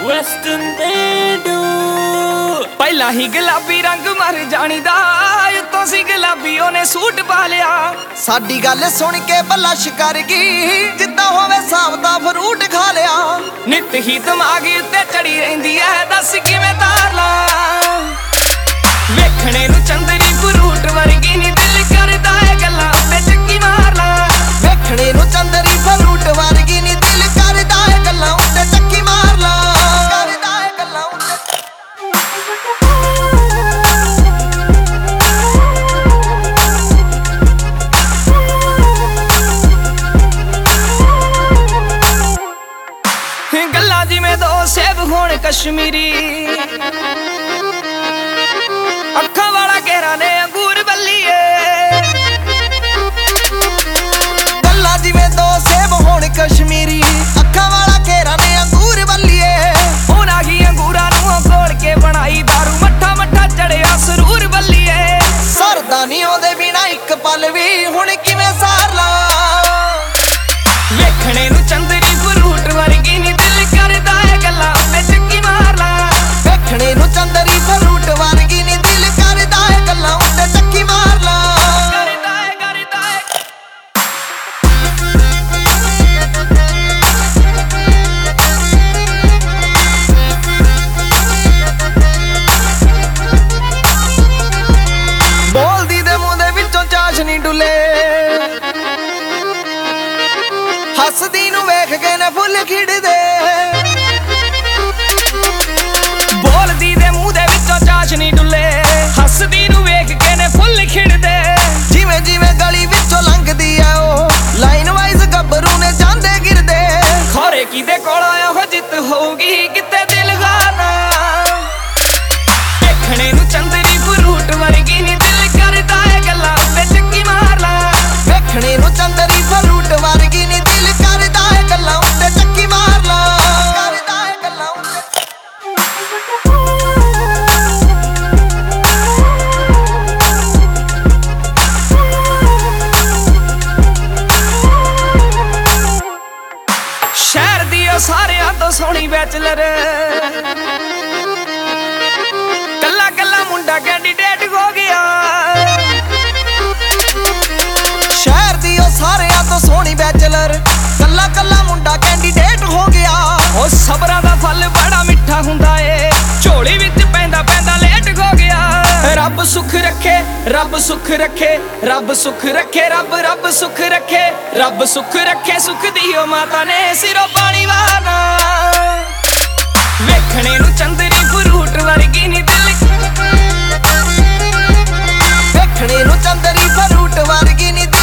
Western Bedu ਪਹਿਲਾਂ ਹੀ ਗੁਲਾਬੀ ਰੰਗ ਮਰ ਜਾਣੀ ਦਾ ਉਤੋਂ ਸੀ ਗੁਲਾਬੀ ਉਹਨੇ ਸੂਟ ਪਾ ਲਿਆ। ਸਾਡੀ ਗੱਲ ਸੁਣ ਕੇ ਬਲਸ਼ ਕਰ ਗਈ ਜਿੱਦਾਂ ਹੋਵੇ ਸਾਬਤਾ ਫਰੂਟ ਖਾ ਲਿਆ। ਨਿੱਤ ਹੀ ਦਿਮਾਗ ਉੱਤੇ ਚੜੀ ਰਹਿੰਦੀ ਐ ਦੱਸ ਕਿਵੇਂ ਤਾਰ ਲਾ। ਵੇਖਣੇ ਨੂੰ ਚੰਦਰੀ ਫਰੂਟ ਵਰਗੀ ਨੀ ਦਿਲ ਕਰਦਾ ਏ ਗੱਲਾਂ ਉੱਤੇ ਚੱਕੀ ਮਾਰ ਲਾ। ਵੇਖਣੇ ਨੂੰ ਚੰਦਰੀ ਫਰੂਟ ਵਰਗੀ ਨੀ ਦਿਲ ਕਰਦਾ ਏ ਗੱਲਾਂ ਉੱਤੇ ਚੱਕੀ ਮਾਰ ਲਾ। ਕਰਦਾ ਏ ਗੱਲਾਂ ਉੱਤੇ ਗੱਲਾਂ ਜਿਵੇਂ ਦੋ ਸੇਬ ਹੋਣ ਕਸ਼ਮੀਰੀ ਅੱਖਾਂ ਵਾਲਾ ਘੇਰਾ ਨੇ ਅੰਗੂਰ ਬੱਲੀਏ। ਗੱਲਾਂ ਜਿਵੇਂ ਦੋ ਸੇਬ ਹੋਣ ਕਸ਼ਮੀਰੀ ਅੱਖਾਂ ਵਾਲਾ ਘੇਰਾ ਨੇ ਅੰਗੂਰ ਬੱਲੀਏ। ਉਹਨਾਂ ਹੀ ਅੰਗੂਰਾਂ ਨੂੰ ਘੋਲ ਕੇ ਬਣਾਈ ਦਾਰੂ ਮੱਠਾ ਮੱਠਾ ਚੜਿਆ ਸਰੂਰ ਬੱਲੀਏ। ਸਰਦਾ ਨੀ ਉਹਦੇ ਬਿਨਾ ਇੱਕ ਪਲ ਵੀ ਹੁਣ ਕਿਵੇਂ ਸਾਰ ਲਾ। ਵੇਖਣੇ ਨੂੰ ਚੰਦਰੀ ਫਰੂਟ ਵਰਗੀ ਨੀ ਦਿਲ ਕਰਦਾ ਏ ਗੱਲਾਂ ਉੱਤੇ ਚੱਕੀ ਮਾਰ ਲਾ। ਵੇਖਣੇ ਨੂੰ ਚੰਦਰੀ ਫਰੂਟ ਵਰਗੀ ਨੀ ਦਿਲ ਕਰਦਾ ਏ ਗੱਲਾਂ ਉੱਤੇ ਚੱਕੀ ਮਾਰ ਲਾ। ਕਰਦਾ ਏ ਕਰਦਾ ਏ ਬੋਲਦੀ ਦੇ ਮੂੰਹ ਦੇ ਵਿੱਚੋਂ ਚਾਸ਼ਨੀ ਡੁੱਲੇ ਹੱਸਦੀ ਨੂੰ ਵੇਖ ਕੇ ਨੇ ਫੁੱਲ ਖਿੜਦੇ। ਬੋਲਦੀ ਦੇ ਮੂੰਹ ਦੇ ਵਿੱਚੋਂ ਚਾਸ਼ਨੀ ਡੁੱਲੇ ਹੱਸਦੀ ਨੂੰ ਵੇਖ ਕੇ ਨੇ ਫੁੱਲ ਖਿੜਦੇ। ਜਿਵੇਂ ਜਿਵੇਂ ਗਲੀ ਵਿੱਚੋਂ ਲੰਘਦੀ ਆ ਉਹ ਲਾਈਨ ਵਾਈਜ਼ ਗੱਭਰੂ ਨੇ ਜਾਂਦੇ ਗਿਰਦੇ। ਖੋਰੇ ਕਿਦੇ ਕੋਲ ਉਹ ਜਿੱਤ ਹੋਊਗੀ ਕਿਤੇ ਦਿਲ ਗਾਣਾ। ਵੇਖਣੇ ਨੂੰ ਚੰਦਰੀ ਫਰੂਟ ਵਰਗੀ ਨੀ ਦਿਲ ਕਰਦਾ ਏ ਗੱਲਾਂ ਉੱਤੇ ਚੱਕੀ ਮਾਰ ਲਾ। ਵੇਖਣੇ ਨੂੰ ਚੰਦਰੀ ਫਰੂਟ ਵਰਗੀ ਨੀ ਦਿਲ ਕਰਦਾ ਏ ਗੱਲਾਂ ਉੱਤੇ ਚੱਕੀ ਮਾਰ ਲਾ। ਕਰਦਾ ਏ ਗੱਲਾਂ ਉੱਤੇ ਸ਼ਹਿਰ ਦੀ ਉਹ ਸਾਰਿਆਂ ਤੋਂ ਸੋਹਣੀ ਬੈਚਲਰ ਕੱਲਾ ਕੱਲਾ ਮੁੰਡਾ ਕੈਂਡੀਡੇਟ ਹੋ ਗਿਆ। ਸ਼ਹਿਰ ਦੀ ਉਹ ਸਾਰਿਆਂ ਤੋਂ ਸੋਹਣੀ ਬੈਚਲਰ ਕੱਲਾ ਕੱਲਾ ਮੁੰਡਾ ਕੈਂਡੀਡੇਟ ਹੋ ਗਿਆ। ਉਹ ਸਬਰਾਂ ਦਾ ਫਲ ਬੜਾ ਮਿੱਠਾ ਹੁੰਦਾ ਏ ਝੋਲੀ ਵਿੱਚ ਪੈਂਦਾ ਪੈਂਦਾ ਲੇਟ ਹੋ ਗਿਆ। ਰੱਬ ਸੁੱਖ ਰੱਖੇ ਰੱਬ ਸੁੱਖ ਰੱਖੇ ਰੱਬ ਸੁੱਖ ਰੱਖੇ ਰੱਬ ਰੱਬ ਸੁੱਖ ਰੱਖੇ ਰੱਬ ਸੁੱਖ ਰੱਖੇ ਸੁੱਖ ਦੀ ਉਹ ਮਾਤਾ ਨੇ ਸਿਰੋਂ ਪਾਣੀ ਵਾਰਨਾ। ਵੇਖਣੇ ਨੂੰ ਚੰਦਰੀ ਫਰੂਟ ਵਰਗੀ ਨੀ ਦਿਲ ਵੇਖਣੇ ਨੂੰ ਚੰਦਰੀ ਫਰੂਟ ਵਰਗੀ ਨੀ